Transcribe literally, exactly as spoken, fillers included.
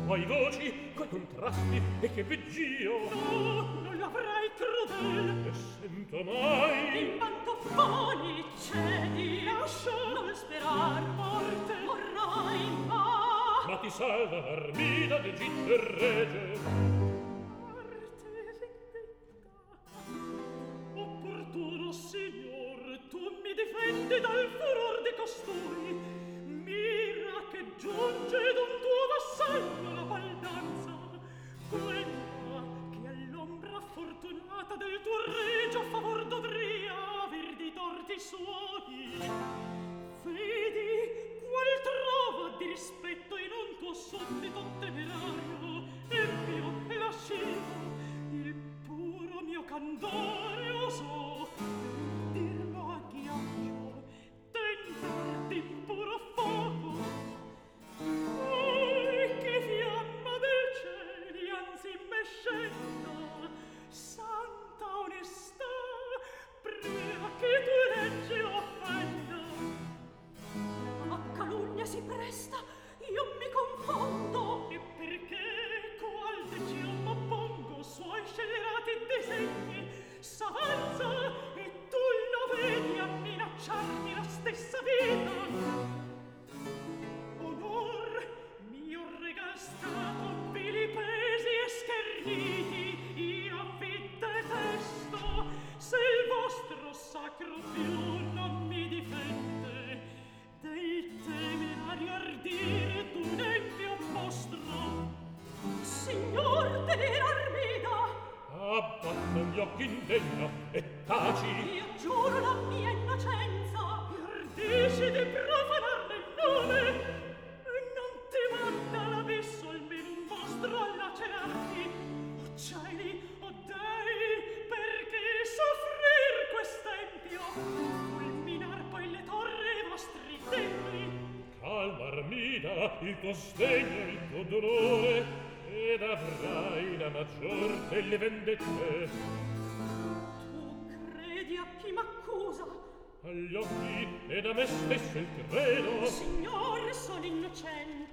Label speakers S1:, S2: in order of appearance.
S1: quai voci, quai contrasti e che veggio.
S2: No, non l'avrai crudele.
S1: E sento mai
S2: in pantofoni cedi. Lascia, non sperar morte, morrai ma.
S1: Ma ti salva Armida d'Egitto e rege.
S2: Arte vendetta. Opportuno signor, tu mi difendi dal furor di costui. Mira che giunge d'un tuo vassallo la baldanza, quella che all'ombra fortunata del tuo regio a favor dovria aver di torti suoi. Vedi qual trova di rispetto in un tuo suddito temerario, empio e lascivo, il puro mio candore osò dirlo a ghiaccio, tentarti in puro fuoco. Oi, che fiamma del cieli anzi me scenda, santa onestà, prima che tu legge offenda. A calunnia si presta, io mi confondo. E perché qual decio m'oppongo suoi scellerati disegni s'avanza e tu lo vedi a minacciarmi la stessa vita. Onor mio regal stato vilipesi e scherniti io vi detesto, se il vostro sacro più non mi difende del temerario ardire d'un empio mostro. Signor della Armida,
S1: abbatta gli occhi indegno e taci.
S2: io giuro la mia innocenza. Ardisci di profanarne il nome e non ti manda l'abisso almeno un mostro a lacerarti. O cieli, o dei, perché soffrir quest'empio, fulminar poi le torri i vostri templi.
S1: Calma Armida, il tuo sdegno e il tuo dolore, ed avrai la maggior delle vendette.
S2: Tu credi a chi m'accusa?
S1: Agli occhi ed a me stesso il credo.
S2: Signore, sono innocente.